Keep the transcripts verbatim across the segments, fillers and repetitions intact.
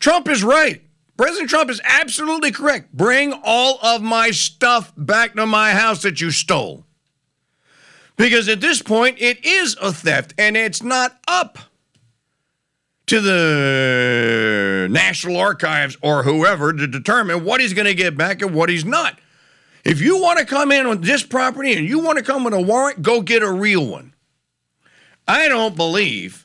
Trump is right. President Trump is absolutely correct. Bring all of my stuff back to my house that you stole. Because at this point, it is a theft, and it's not up to the National Archives or whoever to determine what he's going to get back and what he's not. If you want to come in on this property and you want to come with a warrant, go get a real one. I don't believe.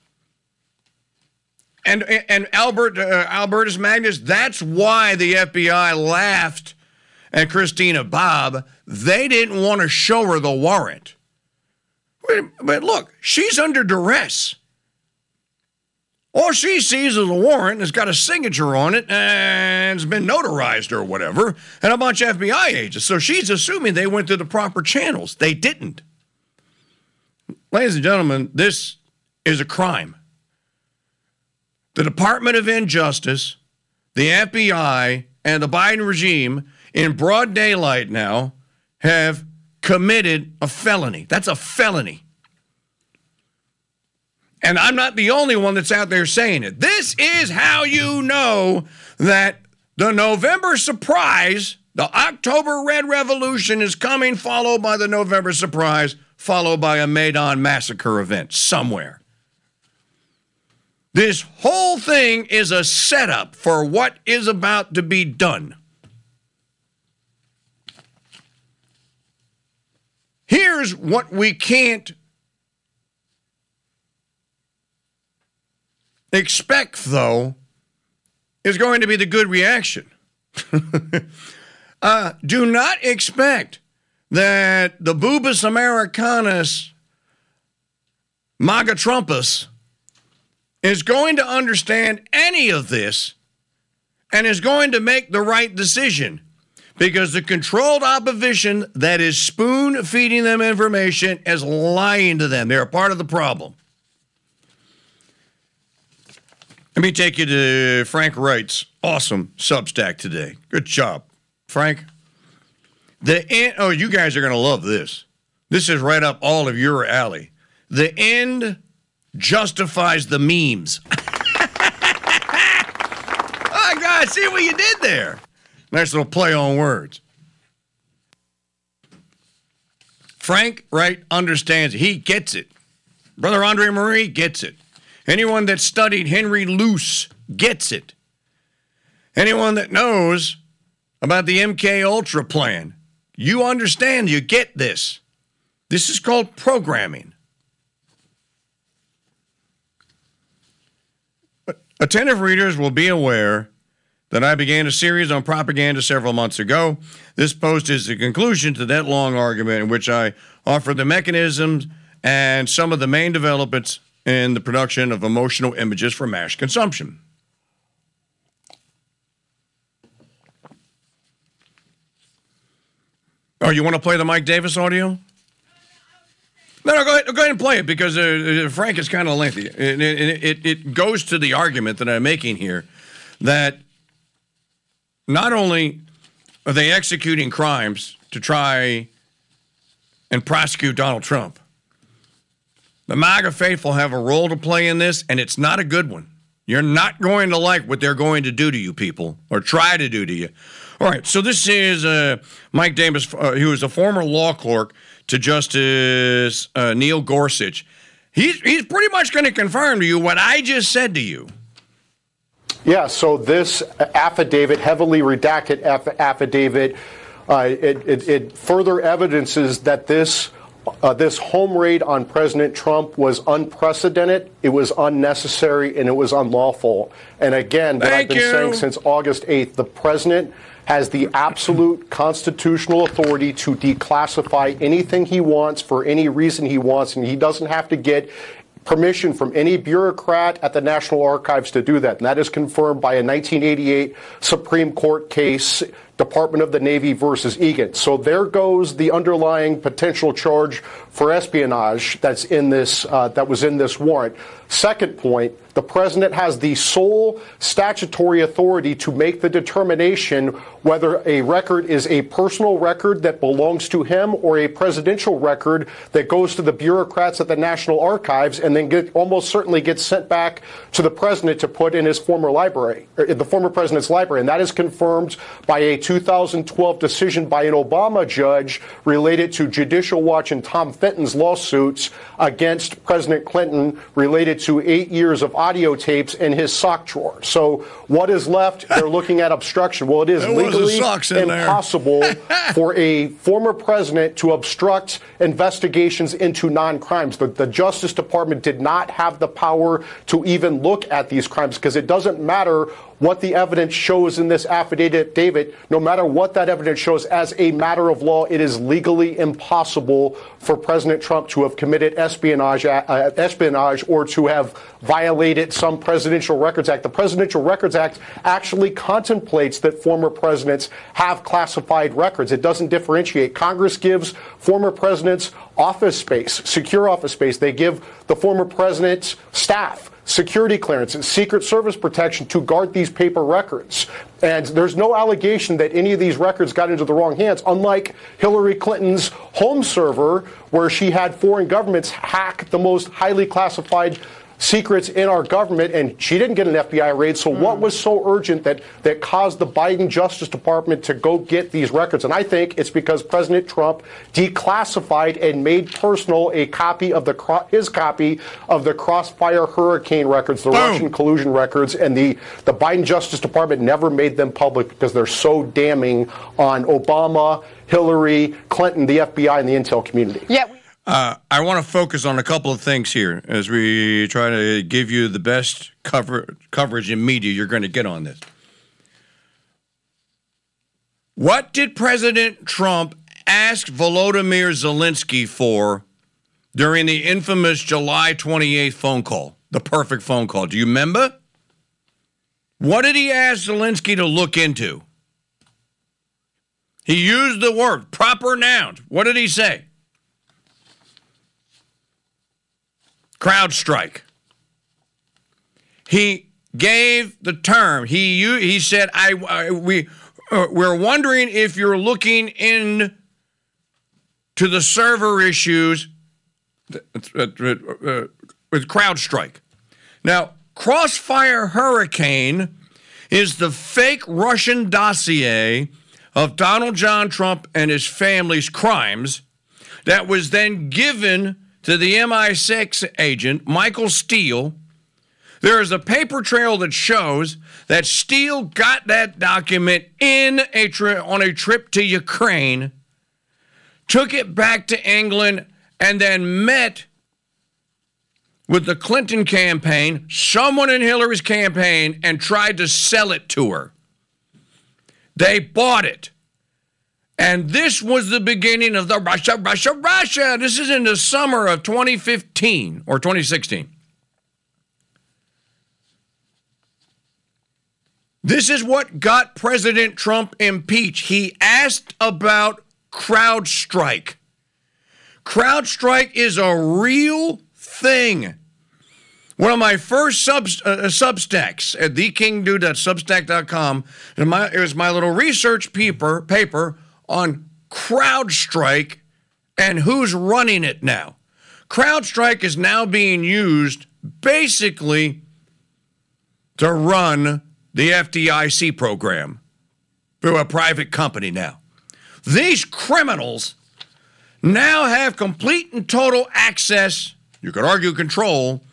And and Albert uh, Albertus Magnus, that's why the F B I laughed at Christina Bobb. They didn't want to show her the warrant. But look, she's under duress. All she sees is a warrant, it's got a signature on it, and it's been notarized or whatever, and a bunch of F B I agents. So she's assuming they went through the proper channels. They didn't. Ladies and gentlemen, this is a crime. The Department of Injustice, the F B I, and the Biden regime in broad daylight now have committed a felony. That's a felony. And I'm not the only one that's out there saying it. This is how you know that the November surprise, the October Red Revolution is coming, followed by the November surprise, followed by a Maidan massacre event somewhere. This whole thing is a setup for what is about to be done. Here's what we can't expect, though, is going to be the good reaction. uh, do not expect that the Boobus Americanus MAGA Trumpus is going to understand any of this and is going to make the right decision, because the controlled opposition that is spoon-feeding them information is lying to them. They're a part of the problem. Let me take you to Frank Wright's awesome Substack today. Good job, Frank. The end, oh, you guys are going to love this. This is right up all of your alley. The end justifies the memes. Oh, God, see what you did there. Nice little play on words. Frank Wright understands it. He gets it. Brother Andre Marie gets it. Anyone that studied Henry Luce gets it. Anyone that knows about the M K Ultra plan, you understand, you get this. This is called programming. Attentive readers will be aware that I began a series on propaganda several months ago. This post is the conclusion to that long argument in which I offer the mechanisms and some of the main developments in the production of emotional images for mass consumption. Oh, you want to play the Mike Davis audio? No, no, go ahead, go ahead and play it, because uh, Frank is kind of lengthy. It, it, it, it goes to the argument that I'm making here that not only are they executing crimes to try and prosecute Donald Trump, the MAGA faithful have a role to play in this, and it's not a good one. You're not going to like what they're going to do to you people, or try to do to you. All right, so this is uh, Mike Davis, uh, who is a former law clerk to Justice uh, Neil Gorsuch. He's, he's pretty much going to confirm to you what I just said to you. Yeah, so this affidavit, heavily redacted aff- affidavit, uh, it, it, it further evidences that this Uh, this home raid on President Trump was unprecedented, it was unnecessary, and it was unlawful. And again, what I've been you. saying since August eighth, the president has the absolute constitutional authority to declassify anything he wants for any reason he wants, and he doesn't have to get permission from any bureaucrat at the National Archives to do that. And that is confirmed by a nineteen eighty-eight Supreme Court case Department of the Navy versus Egan. So there goes the underlying potential charge for espionage that's in this, uh, that was in this warrant. Second point, the president has the sole statutory authority to make the determination whether a record is a personal record that belongs to him or a presidential record that goes to the bureaucrats at the National Archives and then get, almost certainly gets sent back to the president to put in his former library, or in the former president's library. And that is confirmed by a two thousand twelve decision by an Obama judge related to Judicial Watch and Tom Fenton's lawsuits against President Clinton related to eight years of audio tapes in his sock drawer. So what is left? They're looking at obstruction. Well, it is legally impossible for a former president to obstruct investigations into non-crimes. The, the Justice Department did not have the power to even look at these crimes because it doesn't matter what the evidence shows in this affidavit, David, no matter what that evidence shows, as a matter of law, it is legally impossible for President Trump to have committed espionage, uh, espionage or to have violated some Presidential Records Act. The Presidential Records Act actually contemplates that former presidents have classified records. It doesn't differentiate. Congress gives former presidents office space, secure office space. They give the former president's staff security clearances, Secret Service protection to guard these paper records. And there's no allegation that any of these records got into the wrong hands, unlike Hillary Clinton's home server, where she had foreign governments hack the most highly classified secrets in our government, and she didn't get an F B I raid. So mm. what was so urgent that, that caused the Biden Justice Department to go get these records? And I think it's because President Trump declassified and made personal a copy of the his copy of the Crossfire Hurricane records, the Boom. Russian collusion records, and the, the Biden Justice Department never made them public because they're so damning on Obama, Hillary, Clinton, the F B I, and the intel community. Yeah. Uh, I want to focus on a couple of things here as we try to give you the best cover, coverage in media you're going to get on this. What did President Trump ask Volodymyr Zelensky for during the infamous July twenty-eighth phone call, the perfect phone call? Do you remember? What did he ask Zelensky to look into? He used the word, proper nouns. What did he say? CrowdStrike. He gave the term. He he said, "I, I we uh, we're wondering if you're looking in to the server issues uh, uh, uh, with CrowdStrike." Now, Crossfire Hurricane is the fake Russian dossier of Donald John Trump and his family's crimes that was then given to the M I six agent, Michael Steele. There is a paper trail that shows that Steele got that document in a tri- on a trip to Ukraine, took it back to England, and then met with the Clinton campaign, someone in Hillary's campaign, and tried to sell it to her. They bought it. And this was the beginning of the Russia, Russia, Russia. This is in the summer of twenty fifteen or twenty sixteen. This is what got President Trump impeached. He asked about CrowdStrike. CrowdStrike is a real thing. One of my first sub, uh, Substacks at the king dude dot substack dot com, and my, it was my little research paper, paper on CrowdStrike and who's running it now. CrowdStrike is now being used basically to run the F D I C program through a private company now. These criminals now have complete and total access, you could argue control,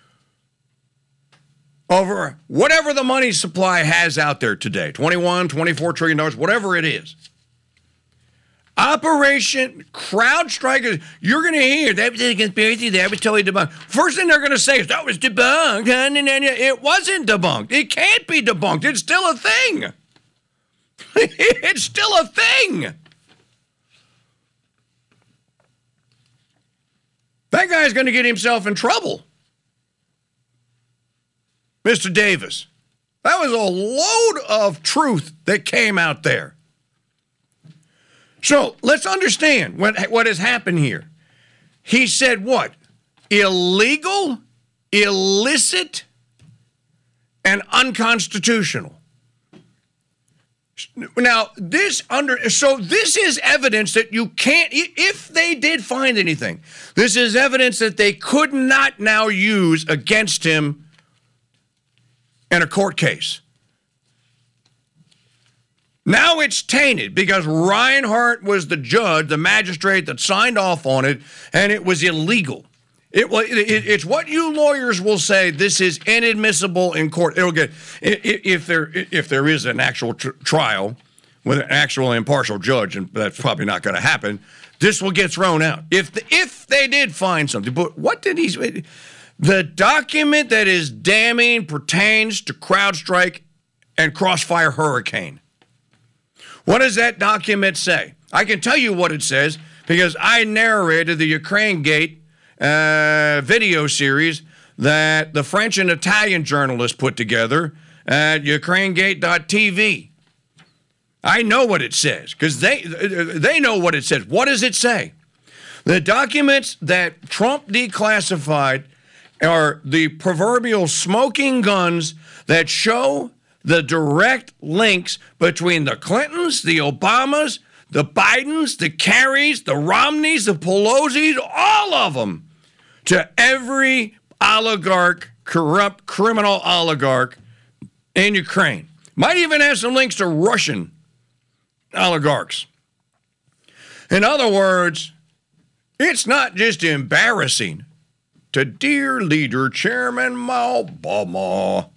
over whatever the money supply has out there today, twenty-one, twenty-four trillion dollars, whatever it is. Operation CrowdStrike, you're going to hear that was a conspiracy, that was totally debunked. First thing they're going to say is that was debunked. It wasn't debunked. It can't be debunked. It's still a thing. It's still a thing. That guy's going to get himself in trouble. Mister Davis, that was a load of truth that came out there. So let's understand what, what has happened here. He said what? Illegal, illicit, and unconstitutional. Now, this under so this is evidence that you can't, if they did find anything, this is evidence that they could not now use against him in a court case. Now it's tainted because Reinhart was the judge, the magistrate that signed off on it, and it was illegal. It, it, it's what you lawyers will say. This is inadmissible in court. It'll get if there if there is an actual tr- trial with an actual impartial judge, and that's probably not going to happen. This will get thrown out if the, if they did find something. But what did he? The document that is damning pertains to CrowdStrike and Crossfire Hurricane. What does that document say? I can tell you what it says because I narrated the Ukraine Gate Uh, video series that the French and Italian journalists put together at Ukraine Gate dot T V. I know what it says because they they know what it says. What does it say? The documents that Trump declassified are the proverbial smoking guns that show the direct links between the Clintons, the Obamas, the Bidens, the Kerrys, the Romneys, the Pelosi's, all of them, to every oligarch, corrupt criminal oligarch in Ukraine. Might even have some links to Russian oligarchs. In other words, it's not just embarrassing to dear leader Chairman Obama.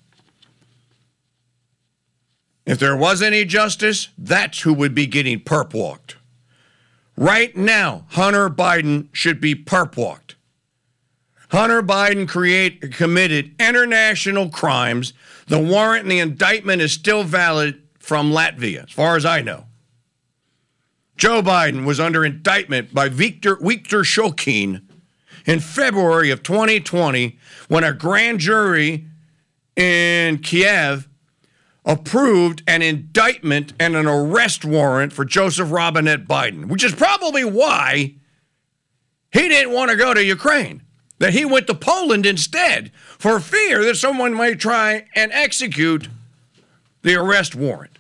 If there was any justice, that's who would be getting perp walked. Right now, Hunter Biden should be perp walked. Hunter Biden create, committed international crimes. The warrant and the indictment is still valid from Latvia, as far as I know. Joe Biden was under indictment by Viktor, Viktor Shokin in February of twenty twenty when a grand jury in Kiev approved an indictment and an arrest warrant for Joseph Robinette Biden, which is probably why he didn't want to go to Ukraine, that he went to Poland instead for fear that someone might try and execute the arrest warrant.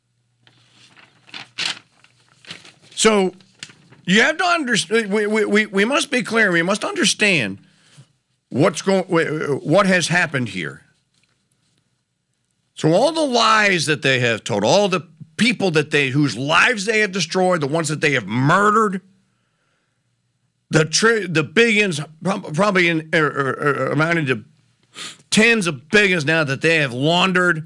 So you have to understand, we, we, we must be clear, we must understand what's going, what has happened here. So all the lies that they have told, all the people that they, whose lives they have destroyed, the ones that they have murdered, the tri- the billions, probably in, er, er, er, amounting to tens of billions now that they have laundered,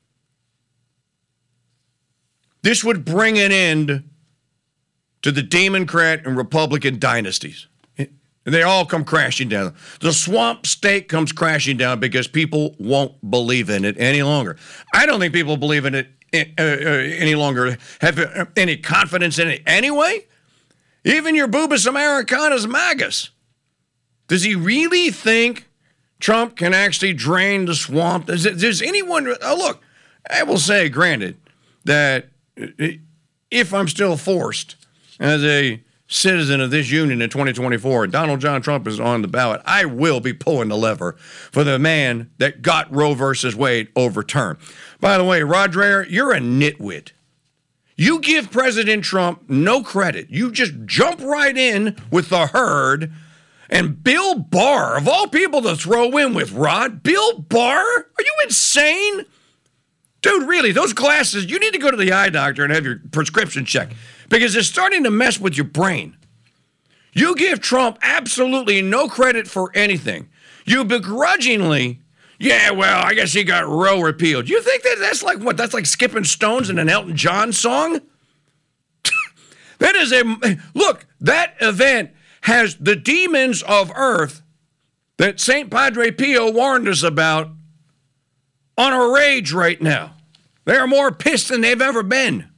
this would bring an end to the Democrat and Republican dynasties. They all come crashing down. The swamp state comes crashing down because people won't believe in it any longer. I don't think people believe in it uh, uh, any longer, have any confidence in it anyway. Even your Bubis Americanus Magus. Does he really think Trump can actually drain the swamp? Does, does anyone, oh, look, I will say, granted, that if I'm still forced as a citizen of this union in twenty twenty-four, and Donald John Trump is on the ballot, I will be pulling the lever for the man that got Roe versus Wade overturned. By the way, Rod Dreher, you're a nitwit. You give President Trump no credit. You just jump right in with the herd. And Bill Barr, of all people to throw in with, Rod, Bill Barr? Are you insane? Dude, really, those glasses, you need to go to the eye doctor and have your prescription checked because it's starting to mess with your brain. You give Trump absolutely no credit for anything. You begrudgingly, yeah, well, I guess he got Roe repealed. You think that that's like what? That's like skipping stones in an Elton John song? That is a, look, that event has the demons of earth that Saint Padre Pio warned us about on a rage right now. They are more pissed than they've ever been.